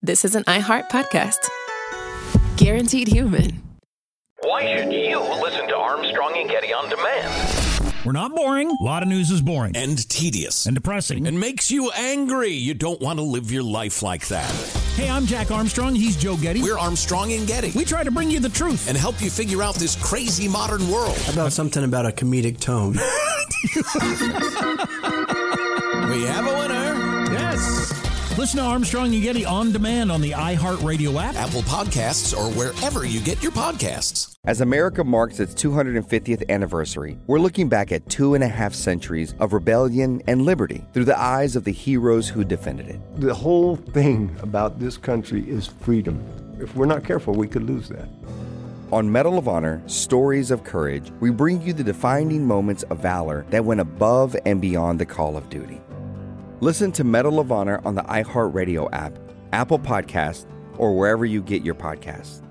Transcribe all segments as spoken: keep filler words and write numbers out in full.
this is an iHeart podcast. Guaranteed human. Why should you listen to Armstrong and Getty on demand? We're not boring. A lot of news is boring. And tedious. And depressing. And makes you angry. You don't want to live your life like that. Hey, I'm Jack Armstrong. He's Joe Getty. We're Armstrong and Getty. We try to bring you the truth. And help you figure out this crazy modern world. How about something about a comedic tone? We have a winner. Yes. Listen to Armstrong and Getty on demand on the iHeartRadio app, Apple Podcasts, or wherever you get your podcasts. As America marks its two hundred fiftieth anniversary, we're looking back at two and a half centuries of rebellion and liberty through the eyes of the heroes who defended it. The whole thing about this country is freedom. If we're not careful, we could lose that. On Medal of Honor, Stories of Courage, we bring you the defining moments of valor that went above and beyond the call of duty. Listen to Medal of Honor on the iHeartRadio app, Apple Podcasts, or wherever you get your podcasts.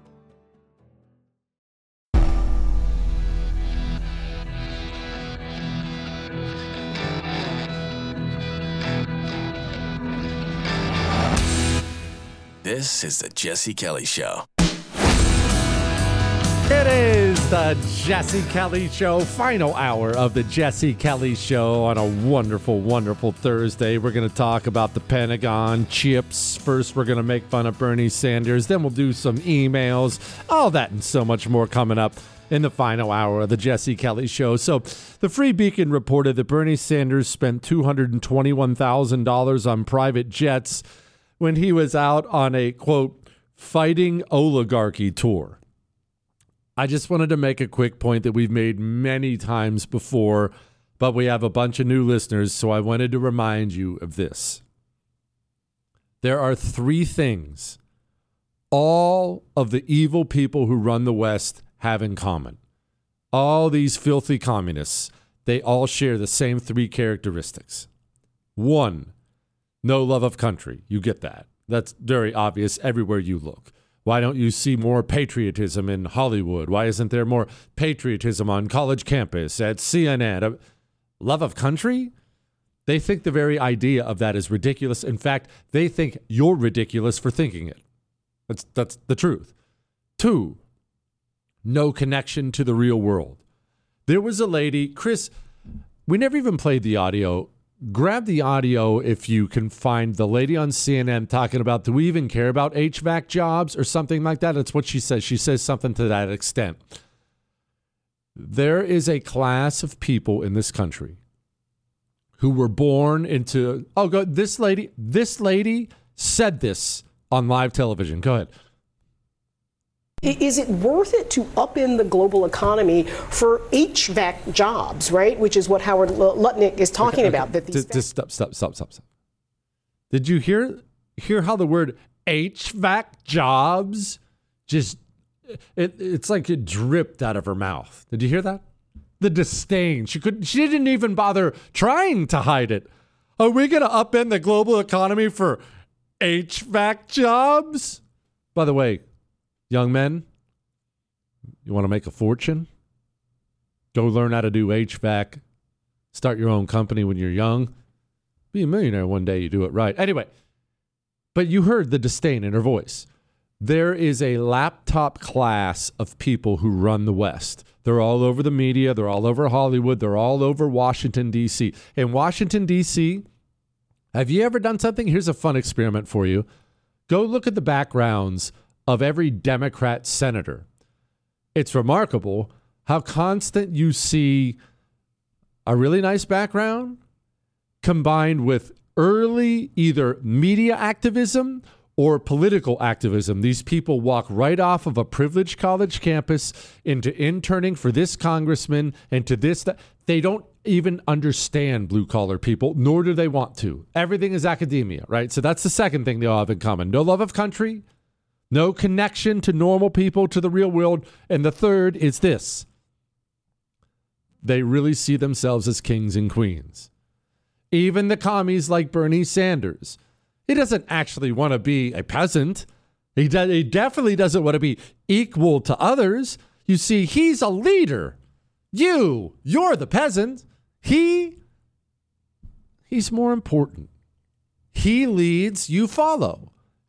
This is the Jesse Kelly Show. It is the Jesse Kelly Show, final hour of the Jesse Kelly Show on a wonderful, wonderful Thursday. We're going to talk about the Pentagon, chips. First, we're going to make fun of Bernie Sanders. Then we'll do some emails. All that and so much more coming up in the final hour of the Jesse Kelly Show. So the Free Beacon reported that Bernie Sanders spent two hundred twenty-one thousand dollars on private jets when he was out on a, quote, fighting oligarchy tour. I just wanted to make a quick point that we've made many times before, but we have a bunch of new listeners, so I wanted to remind you of this. There are three things all of the evil people who run the West have in common. All these filthy communists, they all share the same three characteristics. One, no love of country. You get that. That's very obvious everywhere you look. Why don't you see more patriotism in Hollywood? Why isn't there more patriotism on college campus, at C N N? Love of country? They think the very idea of that is ridiculous. In fact, they think you're ridiculous for thinking it. That's, that's the truth. Two, no connection to the real world. There was a lady, Chris, we never even played the audio. Grab the audio if you can find the lady on C N N talking about, do we even care about H V A C jobs or something like that? That's what she says. She says something to that extent. There is a class of people in this country who were born into, oh, go, this lady, this lady said this on live television. Go ahead. Is it worth it to upend the global economy for H V A C jobs, right? Which is what Howard Lutnick is talking okay, okay. about. That these just, just stop, stop, stop, stop, stop. Did you hear hear how the word H V A C jobs just, it, it's like it dripped out of her mouth. Did you hear that? The disdain. She couldn't, she didn't even bother trying to hide it. Are we going to upend the global economy for H V A C jobs? By the way, young men, you want to make a fortune? Go learn how to do H V A C. Start your own company when you're young. Be a millionaire one day, you do it right. Anyway, but you heard the disdain in her voice. There is a laptop class of people who run the West. They're all over the media. They're all over Hollywood. They're all over Washington, D C. In Washington, D C, have you ever done something? Here's a fun experiment for you. Go look at the backgrounds of every Democrat senator. It's remarkable how constant you see a really nice background combined with early either media activism or political activism. These people walk right off of a privileged college campus into interning for this congressman and to this. That. They don't even understand blue-collar people, nor do they want to. Everything is academia, right? So that's the second thing they all have in common. No love of country, no connection to normal people, to the real world. And the third is this. They really see themselves as kings and queens. Even the commies like Bernie Sanders. He doesn't actually want to be a peasant. He, de- he definitely doesn't want to be equal to others. You see, he's a leader. You, you're the peasant. He, he's more important. He leads, you follow.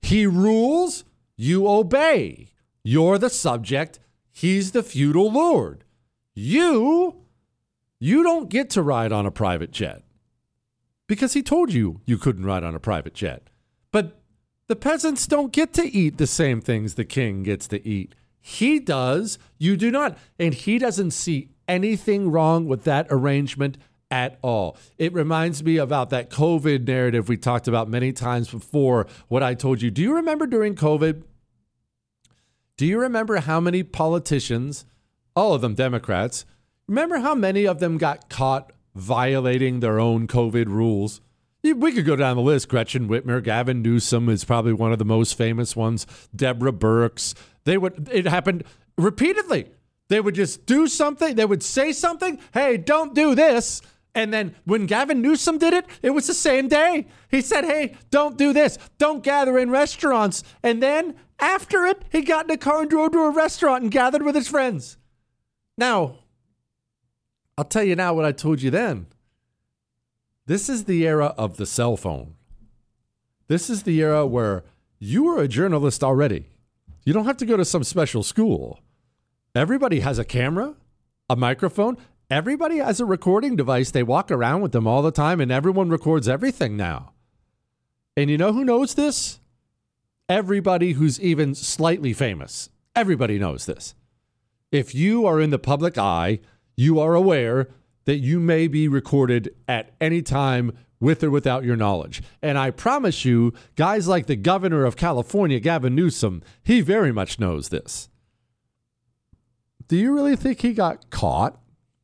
He rules, you obey. You're the subject, he's the feudal lord. You, you don't get to ride on a private jet because he told you you couldn't ride on a private jet. But the peasants don't get to eat the same things the king gets to eat. He does, you do not. And he doesn't see anything wrong with that arrangement at all. It reminds me about that COVID narrative we talked about many times before, what I told you. Do you remember during COVID? Do you remember how many politicians, all of them Democrats, remember how many of them got caught violating their own COVID rules? We could go down the list. Gretchen Whitmer, Gavin Newsom is probably one of the most famous ones. Deborah Birx. They would, it happened repeatedly. They would just do something. They would say something. Hey, don't do this. And then when Gavin Newsom did it, it was the same day. He said, hey, don't do this. Don't gather in restaurants. And then after it, he got in a car and drove to a restaurant and gathered with his friends. Now, I'll tell you now what I told you then. This is the era of the cell phone. This is the era where you are a journalist already. You don't have to go to some special school. Everybody has a camera, a microphone. Everybody has a recording device. They walk around with them all the time, and everyone records everything now. And you know who knows this? Everybody who's even slightly famous. Everybody knows this. If you are in the public eye, you are aware that you may be recorded at any time with or without your knowledge. And I promise you, guys like the governor of California, Gavin Newsom, he very much knows this. Do you really think he got caught?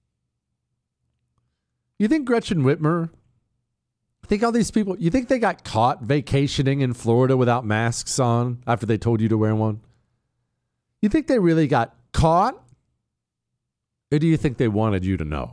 You think Gretchen Whitmer, think all these people, you think they got caught vacationing in Florida without masks on after they told you to wear one? You think they really got caught? Or do you think they wanted you to know?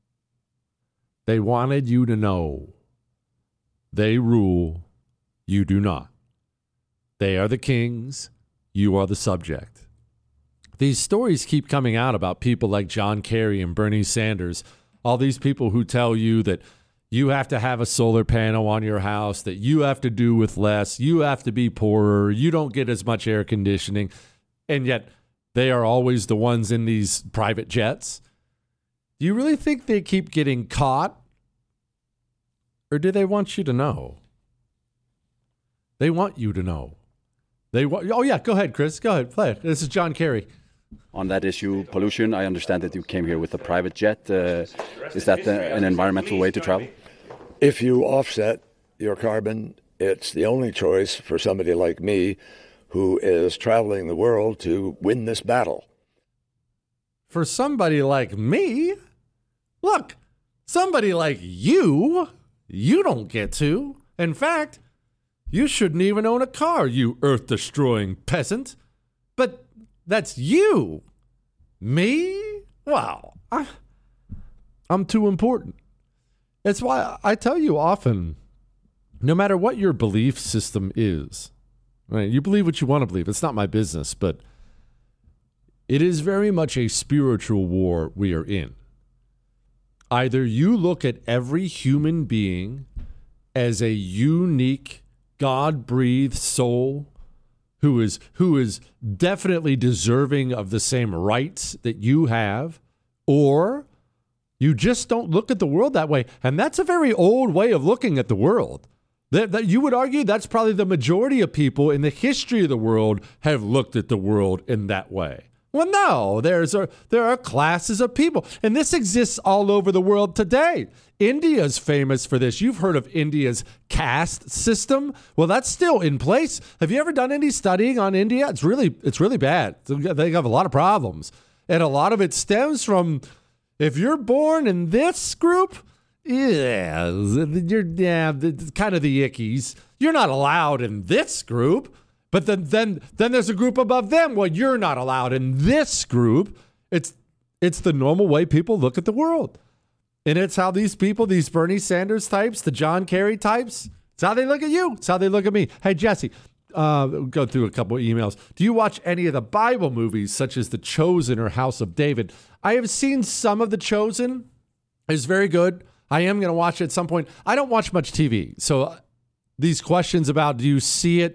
They wanted you to know. They rule, you do not. They are the kings, you are the subject. These stories keep coming out about people like John Kerry and Bernie Sanders, all these people who tell you that you have to have a solar panel on your house, that you have to do with less, you have to be poorer, you don't get as much air conditioning, and yet they are always the ones in these private jets. Do you really think they keep getting caught? Or do they want you to know? They want you to know. They want. Oh, yeah, go ahead, Chris. Go ahead, play it. This is John Kerry. On that issue, pollution, I understand that you came here with a private jet. Uh, is that uh, an environmental way to travel? If you offset your carbon, it's the only choice for somebody like me who is traveling the world to win this battle. For somebody like me? Look, somebody like you, you don't get to. In fact, you shouldn't even own a car, you earth-destroying peasant. But that's you. Me? Wow. I, I'm too important. That's why I tell you often, no matter what your belief system is, right? You believe what you want to believe. It's not my business, but it is very much a spiritual war we are in. Either you look at every human being as a unique, God-breathed soul who is who is definitely deserving of the same rights that you have, or you just don't look at the world that way. And that's a very old way of looking at the world. That, that you would argue that's probably the majority of people in the history of the world have looked at the world in that way. Well, no, there's a, there are classes of people, and this exists all over the world today. India's famous for this. You've heard of India's caste system. Well, that's still in place. Have you ever done any studying on India? It's really, it's really bad. They have a lot of problems, and a lot of it stems from if you're born in this group, yeah, you're yeah, kind of the ickies. You're not allowed in this group. But then, then, then there's a group above them. Well, you're not allowed in this group. It's, it's the normal way people look at the world, and it's how these people, these Bernie Sanders types, the John Kerry types, it's how they look at you. It's how they look at me. Hey, Jesse, uh, we'll go through a couple of emails. Do you watch any of the Bible movies, such as The Chosen or House of David? I have seen some of The Chosen. It's very good. I am going to watch it at some point. I don't watch much T V, so these questions about do you see it?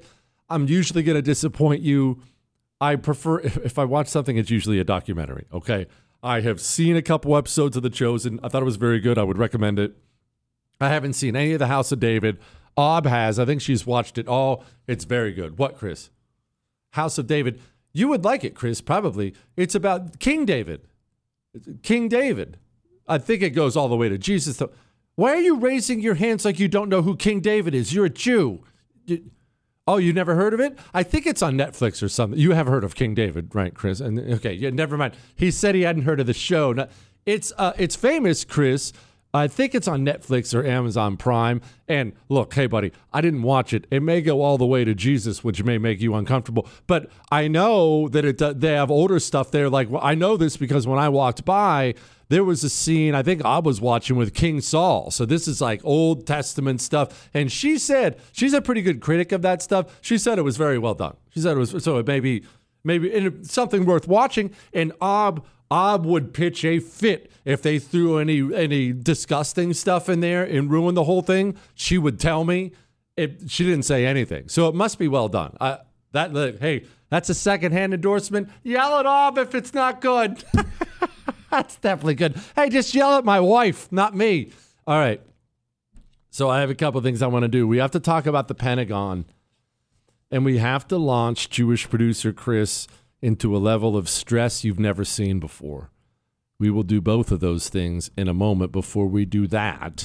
I'm usually going to disappoint you. I prefer, if, if I watch something, it's usually a documentary, okay? I have seen a couple episodes of The Chosen. I thought it was very good. I would recommend it. I haven't seen any of The House of David. Ob has. I think she's watched it all. It's very good. What, Chris? House of David. You would like it, Chris, probably. It's about King David. King David. I think it goes all the way to Jesus. Though. Why are you raising your hands like you don't know who King David is? You're a Jew. You, oh, you never heard of it? I think it's on Netflix or something. You have heard of King David, right, Chris? And okay, yeah, never mind. He said he hadn't heard of the show. Now, it's uh, it's famous, Chris. I think it's on Netflix or Amazon Prime. And look, hey, buddy, I didn't watch it. It may go all the way to Jesus, which may make you uncomfortable. But I know that it uh, they have older stuff there. Like, well, I know this because when I walked by, there was a scene I think I was watching with King Saul. So this is like Old Testament stuff. And she said, she's a pretty good critic of that stuff. She said it was very well done. She said it was, so it may be, maybe something worth watching. And Ob, Ob would pitch a fit if they threw any any disgusting stuff in there and ruined the whole thing. She would tell me. It, she didn't say anything, so it must be well done. I, that hey, that's a secondhand endorsement. Yell at Ob if it's not good. That's definitely good. Hey, just yell at my wife, not me. All right. So I have a couple of things I want to do. We have to talk about the Pentagon, and we have to launch Jewish producer Chris into a level of stress you've never seen before. We will do both of those things in a moment. Before we do that,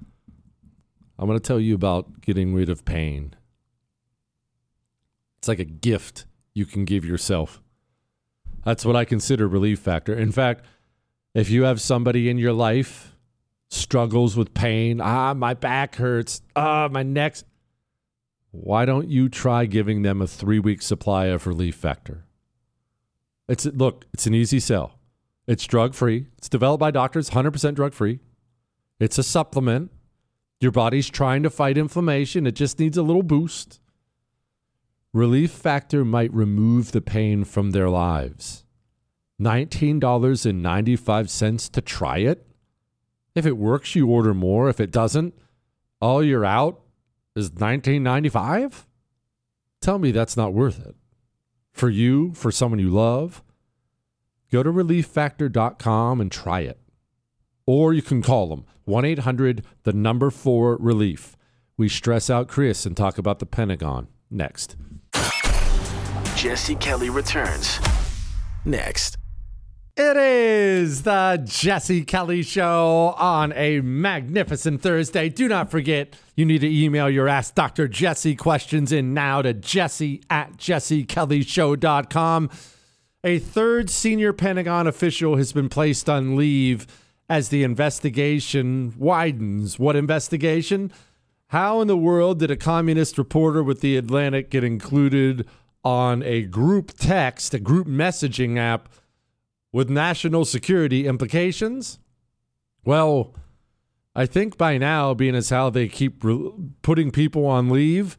I'm going to tell you about getting rid of pain. It's like a gift you can give yourself. That's what I consider Relief Factor. In fact, if you have somebody in your life struggles with pain, ah, my back hurts, ah, my neck's, why don't you try giving them a three-week supply of Relief Factor? It's look, it's an easy sell. It's drug-free. It's developed by doctors, one hundred percent drug-free. It's a supplement. Your body's trying to fight inflammation. It just needs a little boost. Relief Factor might remove the pain from their lives. nineteen dollars and ninety-five cents to try it. If it works, you order more. If it doesn't, all you're out is nineteen ninety-five. Tell me that's not worth it. For you, for someone you love, go to relief factor dot com and try it. Or you can call them, one eight hundred, the number four, relief. We stress out Chris and talk about the Pentagon next. Jesse Kelly returns next. It is the Jesse Kelly Show on a magnificent Thursday. Do not forget, you need to email your Ask Doctor Jesse questions in now to jesse at jesse kelly show dot com. A third senior Pentagon official has been placed on leave as the investigation widens. What investigation? How in the world did a communist reporter with The Atlantic get included on a group text, a group messaging app with national security implications? Well, I think by now, being as how they keep re- putting people on leave,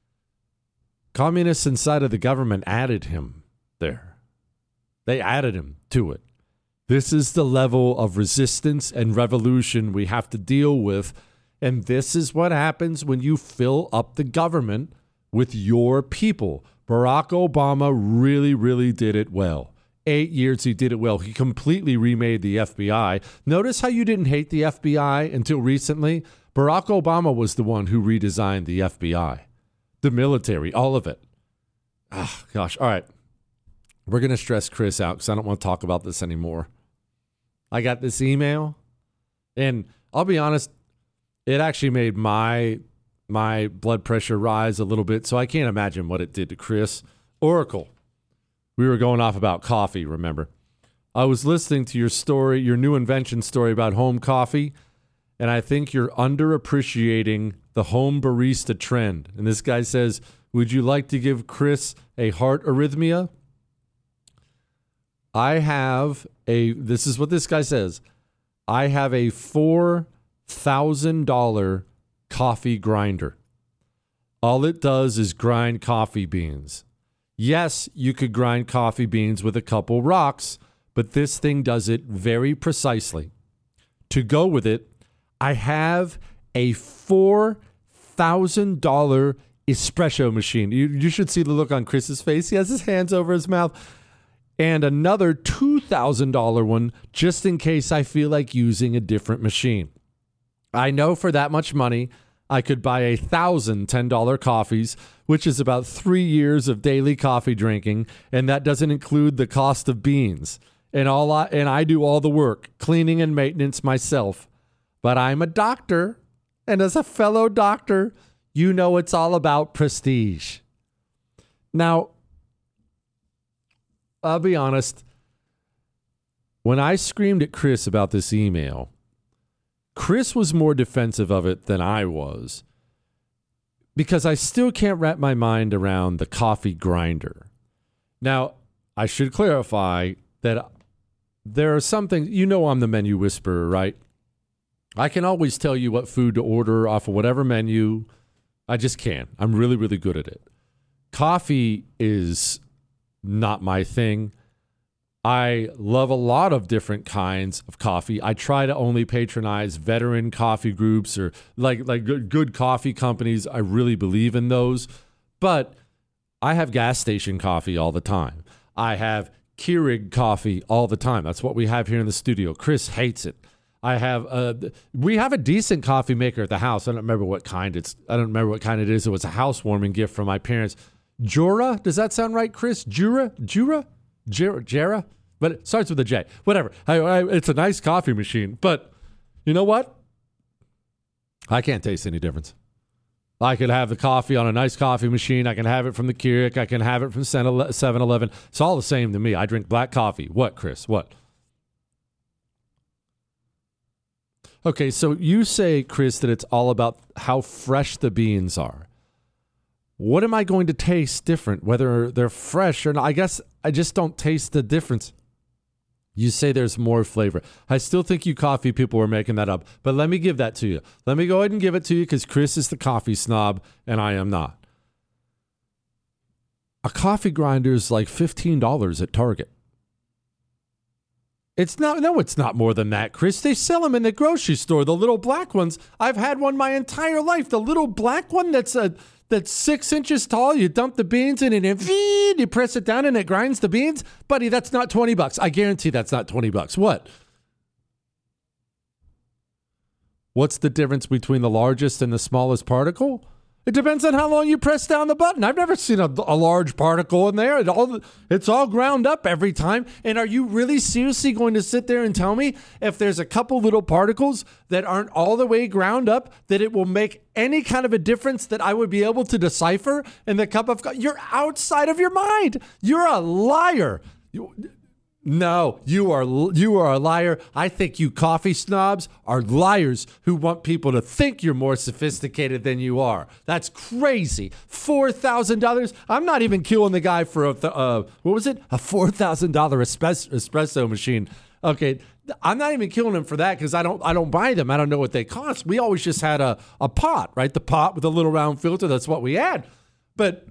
communists inside of the government added him there. They added him to it. This is the level of resistance and revolution we have to deal with. And this is what happens when you fill up the government with your people. Barack Obama really, really did it well. Eight years he did it well. He completely remade the F B I. Notice how you didn't hate the F B I until recently? Barack Obama was the one who redesigned the F B I. The military, all of it. Ah, gosh. All right. We're going to stress Chris out because I don't want to talk about this anymore. I got this email, and I'll be honest, it actually made my my blood pressure rise a little bit, so I can't imagine what it did to Chris. Oracle. We were going off about coffee, remember? I was listening to your story, your new invention story about home coffee, and I think you're underappreciating the home barista trend. And this guy says, would you like to give Chris a heart arrhythmia? I have a, this is what this guy says, I have a four thousand dollars coffee grinder. All it does is grind coffee beans. Yes, you could grind coffee beans with a couple rocks, but this thing does it very precisely. To go with it, I have a four thousand dollars espresso machine. You, you should see the look on Chris's face. He has his hands over his mouth. And another two thousand dollars one just in case I feel like using a different machine. I know for that much money, I could buy a thousand ten dollar coffees, which is about three years of daily coffee drinking, and that doesn't include the cost of beans. And all I, and I do all the work, cleaning and maintenance myself. But I'm a doctor, and as a fellow doctor, you know it's all about prestige. Now, I'll be honest. When I screamed at Chris about this email, Chris was more defensive of it than I was because I still can't wrap my mind around the coffee grinder. Now, I should clarify that there are some things, you know I'm the menu whisperer, right? I can always tell you what food to order off of whatever menu. I just can. I'm really, really good at it. Coffee is not my thing. I love a lot of different kinds of coffee. I try to only patronize veteran coffee groups or like like good, good coffee companies. I really believe in those. But I have gas station coffee all the time. I have Keurig coffee all the time. That's what we have here in the studio. Chris hates it. I have a, we have a decent coffee maker at the house. I don't remember what kind it's. I don't remember what kind it is. It was a housewarming gift from my parents. Jura, does that sound right, Chris? Jura, Jura, Jera, Jera? But it starts with a J. Whatever. I, I, it's a nice coffee machine. But you know what? I can't taste any difference. I could have the coffee on a nice coffee machine. I can have it from the Keurig. I can have it from seven eleven. It's all the same to me. I drink black coffee. What, Chris? What? Okay, so you say, Chris, that it's all about how fresh the beans are. What am I going to taste different, whether they're fresh or not? I guess I just don't taste the difference. You say there's more flavor. I still think you coffee people were making that up, but let me give that to you. Let me go ahead and give it to you because Chris is the coffee snob and I am not. A coffee grinder is like fifteen dollars at Target. It's not, no, it's not more than that, Chris. They sell them in the grocery store, the little black ones. I've had one my entire life. The little black one that's a, that's six inches tall. You dump the beans in it and you press it down and it grinds the beans. Buddy, that's not twenty bucks. I guarantee that's not twenty bucks. What? What's the difference between the largest and the smallest particle? It depends on how long you press down the button. I've never seen a, a large particle in there. It all, it's all ground up every time. And are you really seriously going to sit there and tell me if there's a couple little particles that aren't all the way ground up that it will make any kind of a difference that I would be able to decipher in the cup of coffee? You're outside of your mind. You're a liar. You, No, you are you are a liar. I think you coffee snobs are liars who want people to think you're more sophisticated than you are. That's crazy. four thousand dollars? I'm not even killing the guy for a, uh, what was it? A four thousand dollars espresso, espresso machine. Okay, I'm not even killing him for that because I don't I don't buy them. I don't know what they cost. We always just had a, a pot, right? The pot with a little round filter. That's what we had. But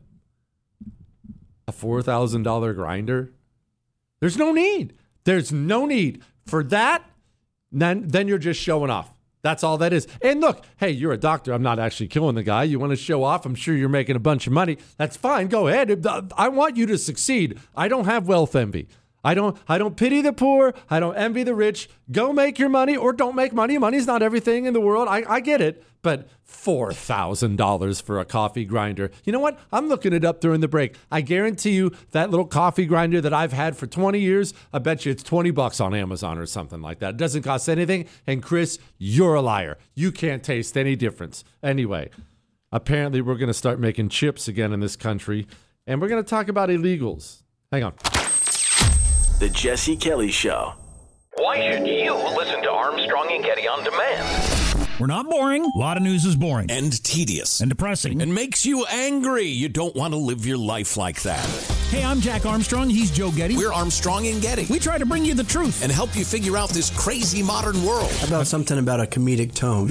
a four thousand dollars grinder? There's no need. There's no need for that. Then, then you're just showing off. That's all that is. And look, hey, you're a doctor. I'm not actually killing the guy. You want to show off. I'm sure you're making a bunch of money. That's fine. Go ahead. I want you to succeed. I don't have wealth envy. I don't I don't pity the poor. I don't envy the rich. Go make your money or don't make money. Money's not everything in the world. I, I get it. But four thousand dollars for a coffee grinder. You know what? I'm looking it up during the break. I guarantee you that little coffee grinder that I've had for twenty years, I bet you it's twenty bucks on Amazon or something like that. It doesn't cost anything. And Chris, you're a liar. You can't taste any difference. Anyway, apparently we're going to start making chips again in this country. And we're going to talk about illegals. Hang on. The Jesse Kelly Show. Why should you listen to Armstrong and Getty on demand? We're not boring. A lot of news is boring. And tedious. And depressing. And makes you angry. You don't want to live your life like that. Hey, I'm Jack Armstrong. He's Joe Getty. We're Armstrong and Getty. We try to bring you the truth. And help you figure out this crazy modern world. How about something about a comedic tone?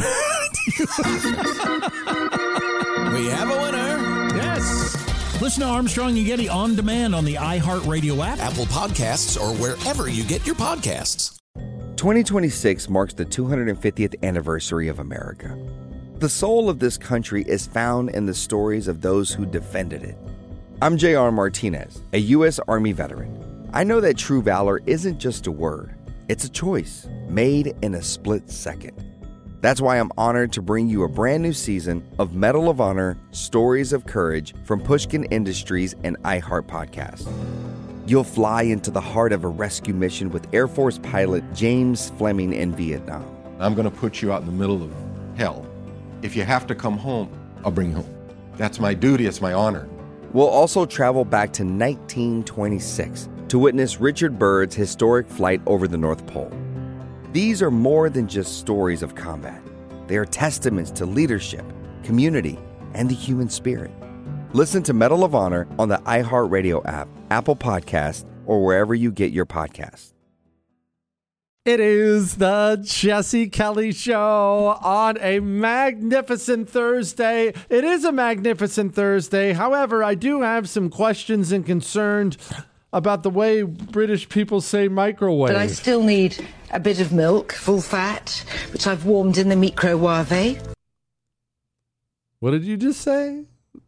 We have a winner. Yes. Listen to Armstrong and Getty on demand on the iHeartRadio app, Apple Podcasts, or wherever you get your podcasts. twenty twenty-six marks the two hundred fiftieth anniversary of America. the soul of this country is found in the stories of those who defended it. I'm J R Martinez, a U S Army veteran. I know that true valor isn't just a word, it's a choice made in a split second. That's why I'm honored to bring you a brand new season of Medal of Honor Stories of Courage from Pushkin Industries and iHeart Podcast. You'll fly into the heart of a rescue mission with Air Force pilot James Fleming in Vietnam. I'm going to put you out in the middle of hell. If you have to come home, I'll bring you home. That's my duty, it's my honor. We'll also travel back to nineteen twenty-six to witness Richard Byrd's historic flight over the North Pole. These are more than just stories of combat. They are testaments to leadership, community, and the human spirit. Listen to Medal of Honor on the iHeartRadio app, Apple Podcast, or wherever you get your podcasts. It is the Jesse Kelly Show on a magnificent Thursday. It is a magnificent Thursday. However, I do have some questions and concerns about the way British people say microwave. But I still need a bit of milk, full fat, which I've warmed in the microwave. What did you just say?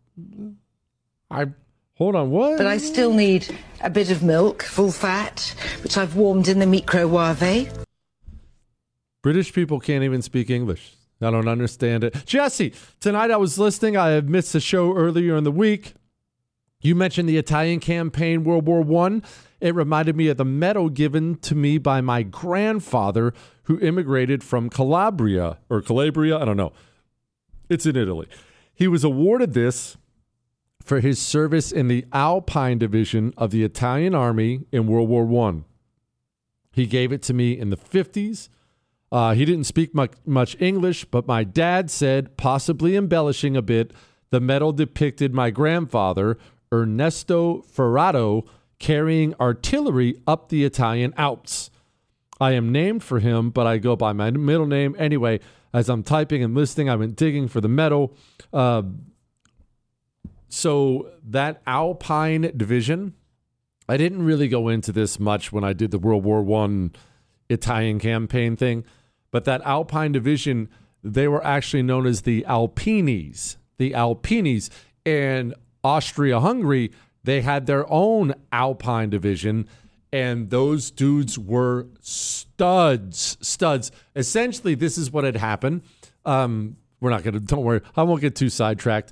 I hold on, what? But I still need a bit of milk, full fat, which I've warmed in the microwave. British people can't even speak English. I don't understand it. Jesse, tonight I was listening. I had missed the show earlier in the week. You mentioned the Italian campaign, World War One. It reminded me of the medal given to me by my grandfather who immigrated from Calabria, or Calabria, I don't know. It's in Italy. He was awarded this for his service in the Alpine Division of the Italian Army in World War One. He gave it to me in the fifties. Uh, he didn't speak much, much English, but my dad said, possibly embellishing a bit, the medal depicted my grandfather, Ernesto Ferrato, carrying artillery up the Italian Alps. I am named for him, but I go by my middle name. Anyway, as I'm typing and listening, I've been digging for the medal. Uh, so that Alpine Division, I didn't really go into this much when I did the World War One Italian campaign thing, but that Alpine Division, they were actually known as the Alpinis. The Alpinis. And Austria-Hungary, they had their own Alpine Division, and those dudes were studs, studs. Essentially, this is what had happened. Um, we're not going to, don't worry, I won't get too sidetracked.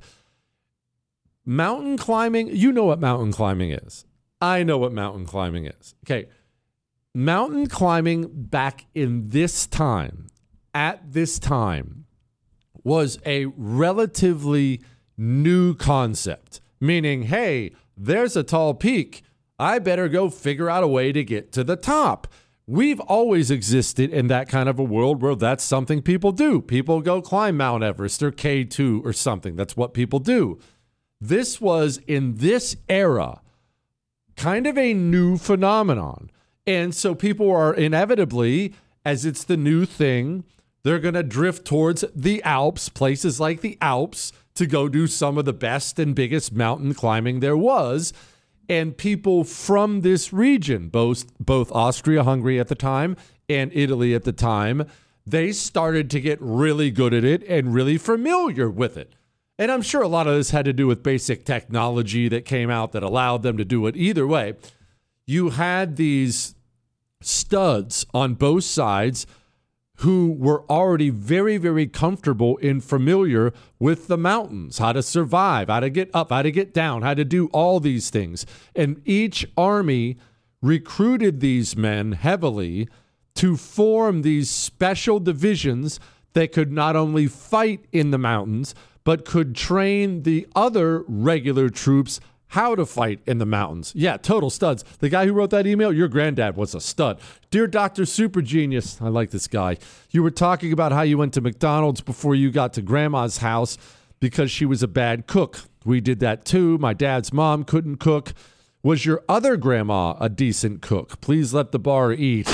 Mountain climbing, you know what mountain climbing is. I know what mountain climbing is. Okay, mountain climbing back in this time, at this time, was a relatively new concept. Meaning, hey, there's a tall peak. I better go figure out a way to get to the top. We've always existed in that kind of a world where that's something people do. People go climb Mount Everest or K two or something. That's what people do. This was, in this era, kind of a new phenomenon. And so people are inevitably, as it's the new thing, they're going to drift towards the Alps, places like the Alps, to go do some of the best and biggest mountain climbing there was. And people from this region, both, both Austria-Hungary at the time and Italy at the time, they started to get really good at it and really familiar with it. And I'm sure a lot of this had to do with basic technology that came out that allowed them to do it. Either way, you had these studs on both sides who were already very, very comfortable and familiar with the mountains, how to survive, how to get up, how to get down, how to do all these things. And each army recruited these men heavily to form these special divisions that could not only fight in the mountains, but could train the other regular troops how to fight in the mountains. Yeah, total studs. The guy who wrote that email, your granddad was a stud. Dear Doctor Super Genius, I like this guy. You were talking about how you went to McDonald's before you got to Grandma's house because she was a bad cook. We did that too. My dad's mom couldn't cook. Was your other grandma a decent cook? Please let the bar eat.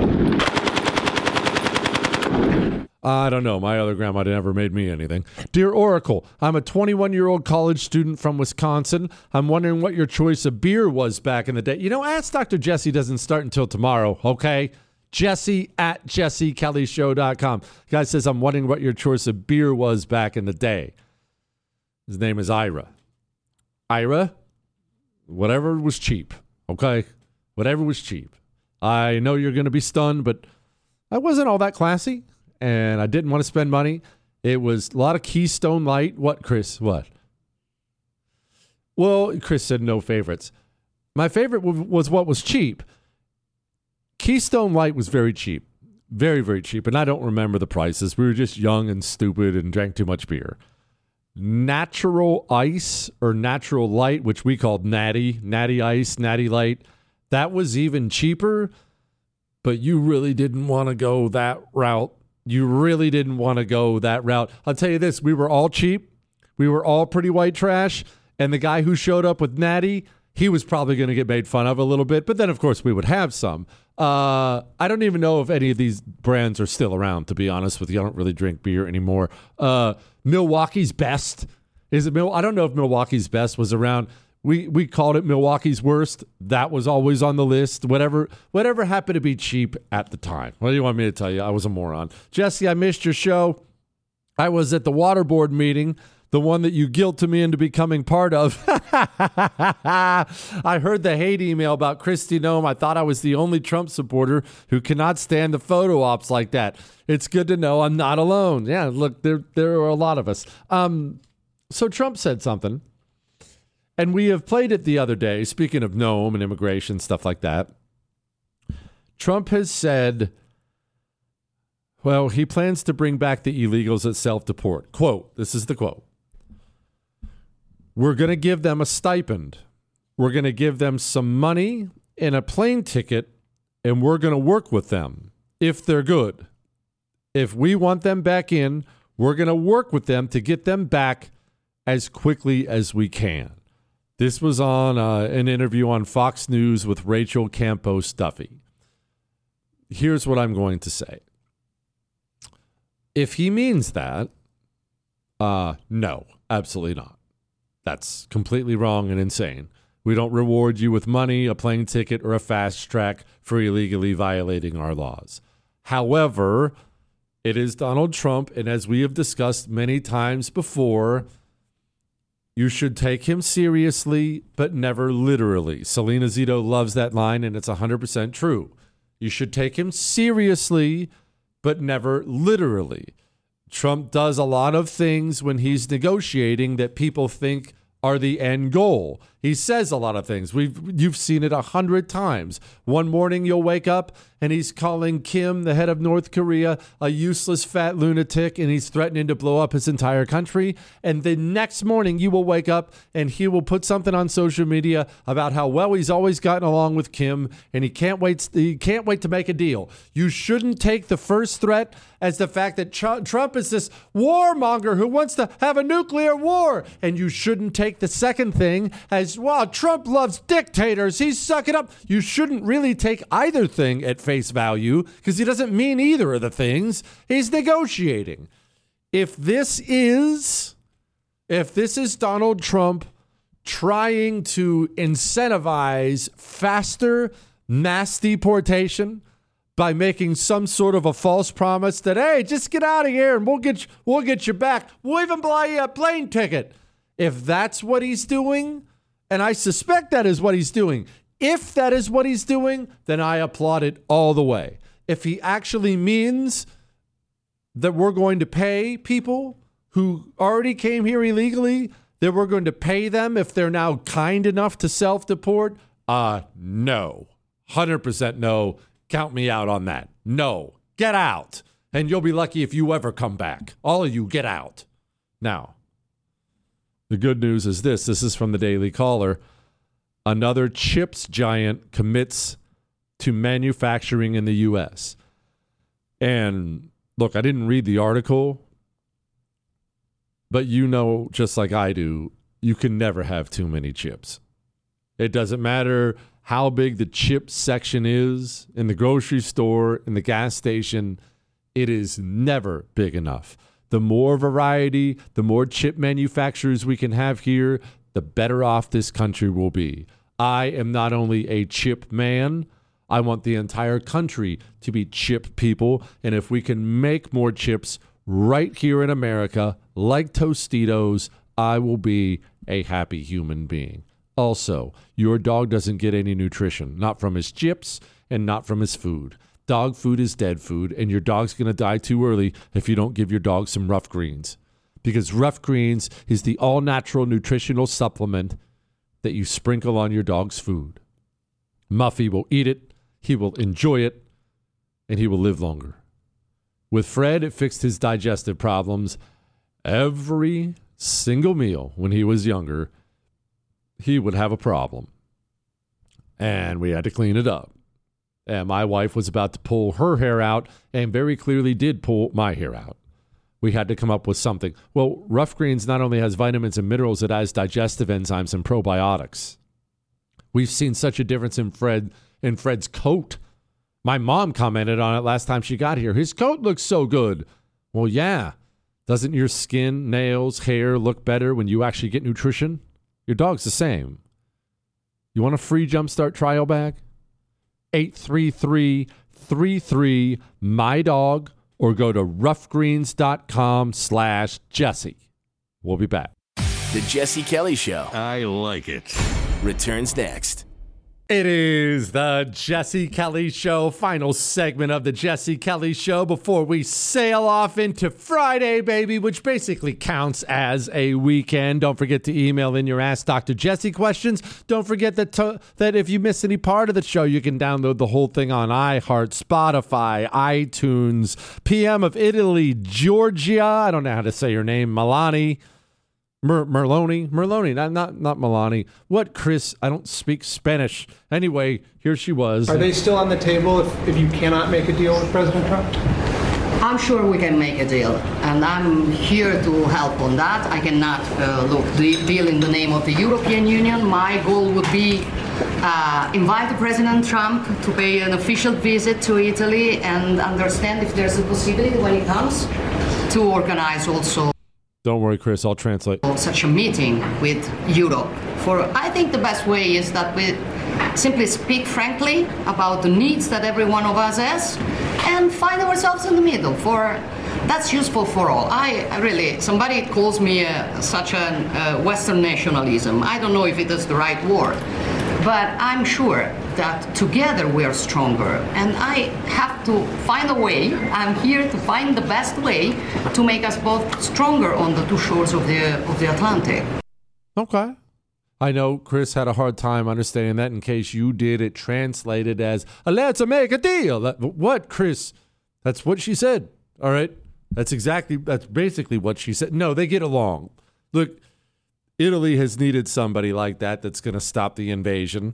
I don't know. My other grandma never made me anything. Dear Oracle, I'm a twenty-one-year-old college student from Wisconsin. I'm wondering what your choice of beer was back in the day. You know, Ask Doctor Jesse doesn't start until tomorrow, okay? Jesse at jesse kelly show dot com. Guy says, I'm wondering what your choice of beer was back in the day. His name is Ira. Ira, whatever was cheap, okay? Whatever was cheap. I know you're going to be stunned, but I wasn't all that classy, and I didn't want to spend money. It was a lot of Keystone Light. What, Chris? What? Well, Chris said no favorites. My favorite was what was cheap. Keystone Light was very cheap. Very, very cheap. And I don't remember the prices. We were just young and stupid and drank too much beer. Natural Ice or Natural Light, which we called Natty, Natty Ice, Natty Light, that was even cheaper, but you really didn't want to go that route. You really didn't want to go that route. I'll tell you this, we were all cheap. We were all pretty white trash, and the guy who showed up with Natty, he was probably going to get made fun of a little bit, but then, of course, we would have some. Uh, I don't even know if any of these brands are still around, to be honest with you. I don't really drink beer anymore. Uh, Milwaukee's Best. Is it Mil- I don't know if Milwaukee's Best was around. We we called it Milwaukee's Worst. That was always on the list. Whatever whatever happened to be cheap at the time. What do you want me to tell you? I was a moron. Jesse, I missed your show. I was at the Waterboard meeting, the one that you guilted me into becoming part of. I heard the hate email about Kristi Noem. I thought I was the only Trump supporter who cannot stand the photo ops like that. It's good to know I'm not alone. Yeah, look, there there are a lot of us. Um, so Trump said something, and we have played it the other day, speaking of Noem and immigration, stuff like that. Trump has said, well, he plans to bring back the illegals at self-deport. Quote, this is the quote. We're going to give them a stipend. We're going to give them some money and a plane ticket, and we're going to work with them if they're good. If we want them back in, we're going to work with them to get them back as quickly as we can. This was on uh, an interview on Fox News with Rachel Campos Duffy. Here's what I'm going to say. If he means that, uh, no, absolutely not. That's completely wrong and insane. We don't reward you with money, a plane ticket, or a fast track for illegally violating our laws. However, it is Donald Trump, and as we have discussed many times before, you should take him seriously, but never literally. Selena Zito loves that line, and it's one hundred percent true. You should take him seriously, but never literally. Trump does a lot of things when he's negotiating that people think are the end goal. He says a lot of things. We've you've seen it a hundred times. One morning you'll wake up and he's calling Kim, the head of North Korea, a useless fat lunatic, and he's threatening to blow up his entire country. And the next morning you will wake up and he will put something on social media about how well he's always gotten along with Kim and he can't wait. He can't wait to make a deal. You shouldn't take the first threat as the fact that Ch- Trump is this warmonger who wants to have a nuclear war, and you shouldn't take the second thing as, wow, Trump loves dictators. He's sucking up. You shouldn't really take either thing at face value because he doesn't mean either of the things. He's negotiating. If this is, if this is Donald Trump trying to incentivize faster mass deportation by making some sort of a false promise that, hey, just get out of here and we'll get you, we'll get you back. We'll even buy you a plane ticket. If that's what he's doing, and I suspect that is what he's doing, if that is what he's doing, then I applaud it all the way. If he actually means that we're going to pay people who already came here illegally, that we're going to pay them if they're now kind enough to self-deport, uh, no. one hundred percent no. Count me out on that. No. Get out. And you'll be lucky if you ever come back. All of you, get out. Now, the good news is this. This is from the Daily Caller. Another chips giant commits to manufacturing in the U S. And look, I didn't read the article, but you know, just like I do, you can never have too many chips. It doesn't matter how big the chip section is in the grocery store, in the gas station. It is never big enough. The more variety, the more chip manufacturers we can have here, the better off this country will be. I am not only a chip man, I want the entire country to be chip people. And if we can make more chips right here in America, like Tostitos, I will be a happy human being. Also, your dog doesn't get any nutrition, not from his chips and not from his food. Dog food is dead food, and your dog's going to die too early if you don't give your dog some Rough Greens. Because Rough Greens is the all-natural nutritional supplement that you sprinkle on your dog's food. Muffy will eat it, he will enjoy it, and he will live longer. With Fred, it fixed his digestive problems. Every single meal when he was younger, he would have a problem. And we had to clean it up. And my wife was about to pull her hair out and very clearly did pull my hair out. We had to come up with something. Well, Rough Greens not only has vitamins and minerals, it has digestive enzymes and probiotics. We've seen such a difference in Fred in Fred's coat. My mom commented on it last time she got here. His coat looks so good. Well, yeah. Doesn't your skin, nails, hair look better when you actually get nutrition? Your dog's the same. You want a free Jumpstart trial bag? eight three three, three three, my dog or go to roughgreens.com slash Jesse. We'll be back. The Jesse Kelly Show. I like it. Returns next. It is the Jesse Kelly Show, final segment of the Jesse Kelly Show before we sail off into Friday, baby, which basically counts as a weekend. Don't forget to email in your Ask Doctor Jesse questions. Don't forget that to, that if you miss any part of the show, you can download the whole thing on iHeart, Spotify, iTunes. P M of Italy, Georgia. I don't know how to say your name, Milani. Mer- Merloni, Merloni, not not not Milani. What, Chris? I don't speak Spanish. Anyway, here she was. Are they still on the table if, if you cannot make a deal with President Trump? I'm sure we can make a deal, and I'm here to help on that. I cannot uh, look the deal in the name of the European Union. My goal would be uh, invite President Trump to pay an official visit to Italy and understand if there's a possibility when he comes to organize also. Don't worry, Chris, I'll translate. Such a meeting with Europe. For I think the best way is that we simply speak frankly about the needs that every one of us has and find ourselves in the middle. For that's useful for all. I, I really, somebody calls me uh, such a uh, Western nationalism. I don't know if it is the right word, but I'm sure that together we are stronger. And I have to find a way, I'm here to find the best way to make us both stronger on the two shores of the of the Atlantic. Okay. I know Chris had a hard time understanding that. In case you did, it translated as, let's make a deal. What, Chris? That's what she said. All right. That's exactly, that's basically what she said. No, they get along. Look, Italy has needed somebody like that that's going to stop the invasion.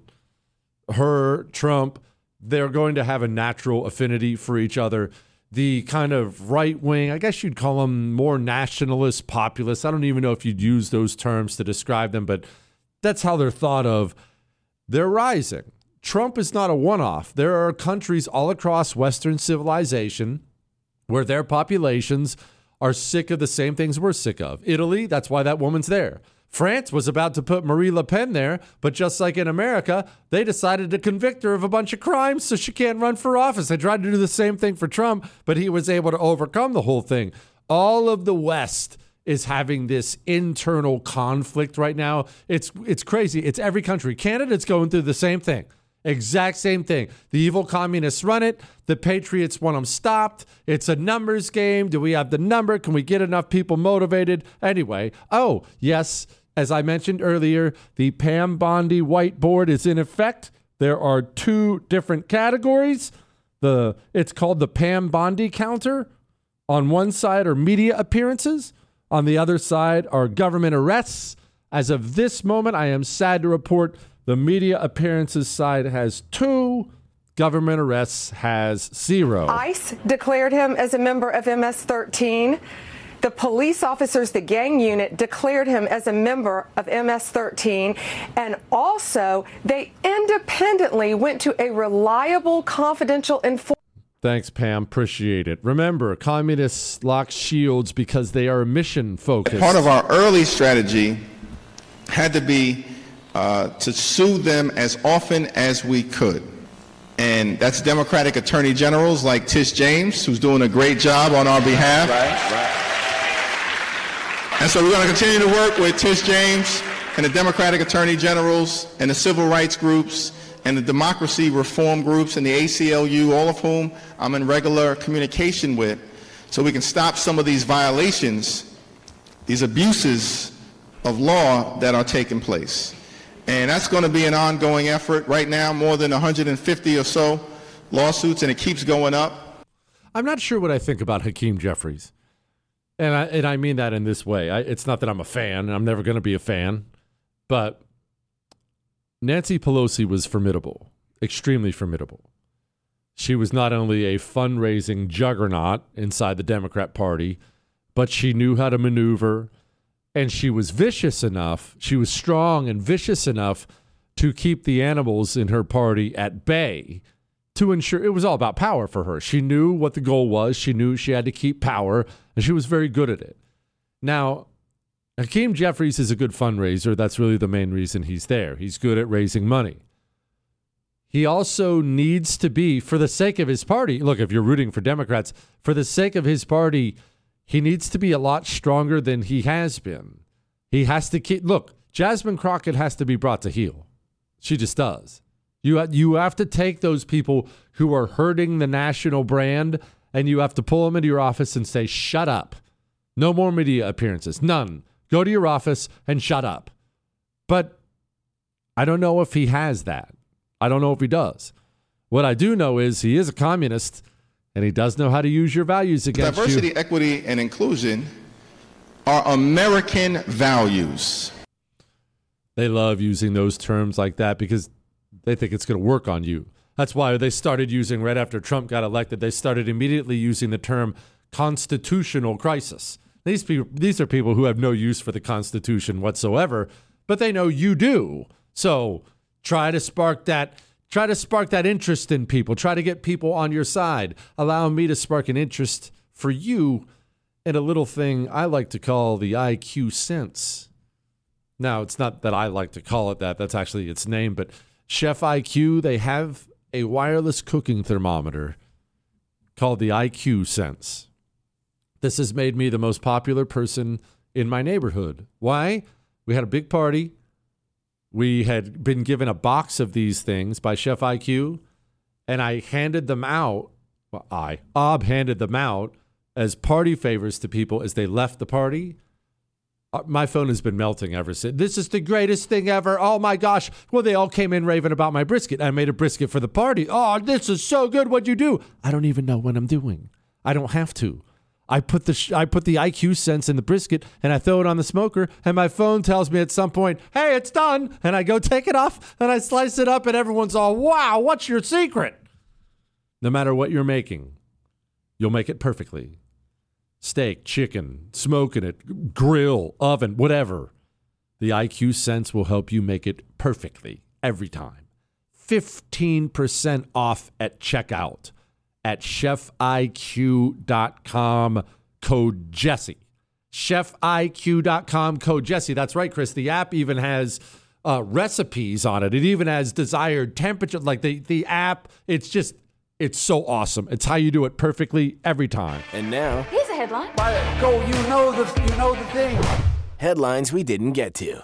Her, Trump, they're going to have a natural affinity for each other. The kind of right wing, I guess you'd call them more nationalist, populist. I don't even know if you'd use those terms to describe them, but that's how they're thought of. They're rising. Trump is not a one-off. There are countries all across Western civilization where their populations are sick of the same things we're sick of. Italy, that's why that woman's there. France was about to put Marie Le Pen there, but just like in America, they decided to convict her of a bunch of crimes so she can't run for office. They tried to do the same thing for Trump, but he was able to overcome the whole thing. All of the West is having this internal conflict right now. It's it's crazy. It's every country. Canada's going through the same thing. Exact same thing. The evil communists run it. The patriots want them stopped. It's a numbers game. Do we have the number? Can we get enough people motivated? Anyway, oh, yes, as I mentioned earlier, the Pam Bondi whiteboard is in effect. There are two different categories. The It's called the Pam Bondi counter. On one side are media appearances. On the other side are government arrests. As of this moment, I am sad to report the media appearances side has two. Government arrests has zero. ICE declared him as a member of M S thirteen. The police officers, the gang unit, declared him as a member of M S thirteen. And also, they independently went to a reliable, confidential informant. Thanks, Pam. Appreciate it. Remember, communists lock shields because they are mission focused. Part of our early strategy had to be uh, to sue them as often as we could. And that's Democratic attorney generals like Tish James, who's doing a great job on our behalf. Right, right. And so we're going to continue to work with Tish James and the Democratic attorney generals and the civil rights groups and the democracy reform groups and the A C L U, all of whom I'm in regular communication with, so we can stop some of these violations, these abuses of law that are taking place. And that's going to be an ongoing effort. Right now, more than one hundred fifty or so lawsuits, and it keeps going up. I'm not sure what I think about Hakeem Jeffries. And I, and I mean that in this way. I, it's not that I'm a fan. I'm never going to be a fan. But Nancy Pelosi was formidable, extremely formidable. She was not only a fundraising juggernaut inside the Democrat Party, but she knew how to maneuver. And she was vicious enough, she was strong and vicious enough to keep the animals in her party at bay, to ensure it was all about power for her. She knew what the goal was. She knew she had to keep power, and she was very good at it. Now, Hakeem Jeffries is a good fundraiser. That's really the main reason he's there. He's good at raising money. He also needs to be, for the sake of his party, look, if you're rooting for Democrats, for the sake of his party, he needs to be a lot stronger than he has been. He has to keep, look, Jasmine Crockett has to be brought to heel. She just does. You have, you have to take those people who are hurting the national brand, and you have to pull them into your office and say, shut up. No more media appearances. None. Go to your office and shut up. But I don't know if he has that. I don't know if he does. What I do know is he is a communist, and he does know how to use your values against Diversity, you. equity, and inclusion are American values. They love using those terms like that because they think it's going to work on you. That's why they started using, right after Trump got elected, they started immediately using the term constitutional crisis. These people, these are people who have no use for the Constitution whatsoever, but they know you do. So try to spark that Try to spark that interest in people. Try to get people on your side. Allow me to spark an interest for you in a little thing I like to call the I Q sense. Now, it's not that I like to call it that. That's actually its name. But Chef I Q, they have a wireless cooking thermometer called the I Q sense. This has made me the most popular person in my neighborhood. Why? We had a big party. We had been given a box of these things by Chef I Q, and I handed them out. Well, I, Ob handed them out as party favors to people as they left the party. Uh, my phone has been melting ever since. This is the greatest thing ever. Oh, my gosh. Well, they all came in raving about my brisket. I made a brisket for the party. Oh, this is so good. What'd you do? I don't even know what I'm doing. I don't have to. I put the sh- I put the I Q sense in the brisket, and I throw it on the smoker, and my phone tells me at some point, hey, it's done. And I go take it off, and I slice it up, and everyone's all, wow, what's your secret? No matter what you're making, you'll make it perfectly. Steak, chicken, smoking it, grill, oven, whatever. The I Q sense will help you make it perfectly every time. fifteen percent off at checkout. At chef I Q dot com, code Jesse. chef I Q dot com, code Jesse. That's right, Chris. The app even has uh, recipes on it. It even has desired temperature. Like the, the app, it's just, it's so awesome. It's how you do it perfectly every time. And now, here's a headline. Go, you know the, you know the thing. Headlines we didn't get to.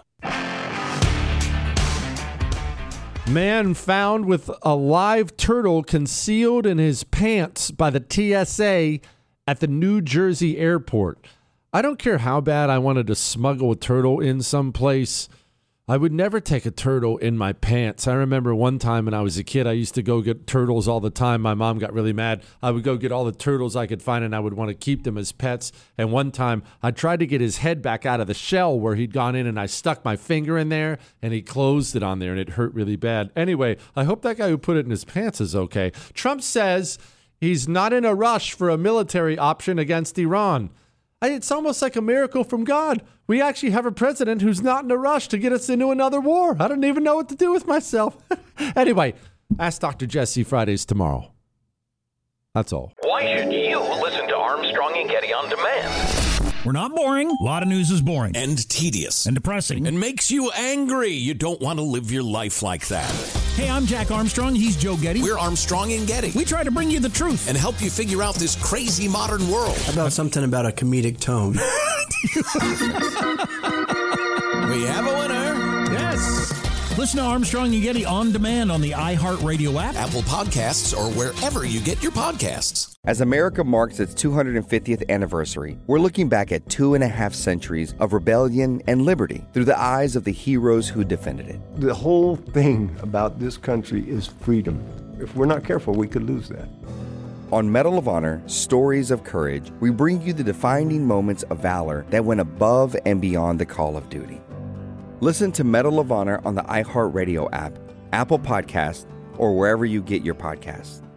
Man found with a live turtle concealed in his pants by the T S A at the New Jersey airport. I don't care how bad I wanted to smuggle a turtle in someplace. I would never take a turtle in my pants. I remember one time when I was a kid, I used to go get turtles all the time. My mom got really mad. I would go get all the turtles I could find, and I would want to keep them as pets. And one time, I tried to get his head back out of the shell where he'd gone in, and I stuck my finger in there, and he closed it on there, and it hurt really bad. Anyway, I hope that guy who put it in his pants is okay. Trump says he's not in a rush for a military option against Iran. It's almost like a miracle from God. We actually have a president who's not in a rush to get us into another war. I don't even know what to do with myself. Anyway, ask Doctor Jesse Fridays tomorrow. That's all. Why should you listen to Armstrong and Getty on demand? We're not boring. A lot of news is boring. And tedious. And depressing. And makes you angry. You don't want to live your life like that. Hey, I'm Jack Armstrong. He's Joe Getty. We're Armstrong and Getty. We try to bring you the truth and help you figure out this crazy modern world. How about something about a comedic tone? We have a winner. Yes. Listen to Armstrong and Getty on demand on the iHeartRadio app, Apple Podcasts, or wherever you get your podcasts. As America marks its two hundred fiftieth anniversary, we're looking back at two and a half centuries of rebellion and liberty through the eyes of the heroes who defended it. The whole thing about this country is freedom. If we're not careful, we could lose that. On Medal of Honor, Stories of Courage, we bring you the defining moments of valor that went above and beyond the call of duty. Listen to Medal of Honor on the iHeartRadio app, Apple Podcasts, or wherever you get your podcasts.